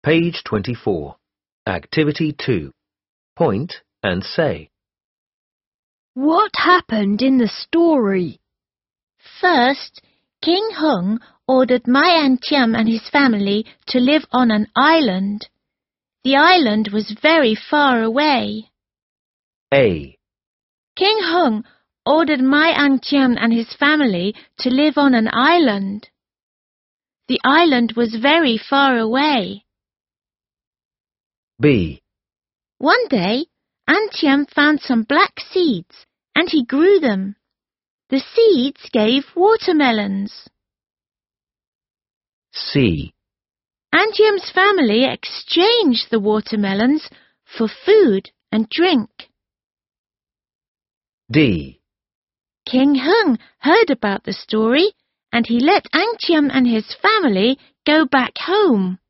Page 24. Activity 2. Point and say. What happened in the story? First, King Hung ordered my Aunt Tiam and his family to live on an island. The island was very far away. A. King Hung ordered my Aunt Tiam and his family to live on an island. The island was very far away. B. One day, Aunt Tiam found some black seeds, and he grew them. The seeds gave watermelons. C. Aunt Tiam's family exchanged the watermelons for food and drink. D. King Hung heard about the story, and he let Aunt Tiam and his family go back home.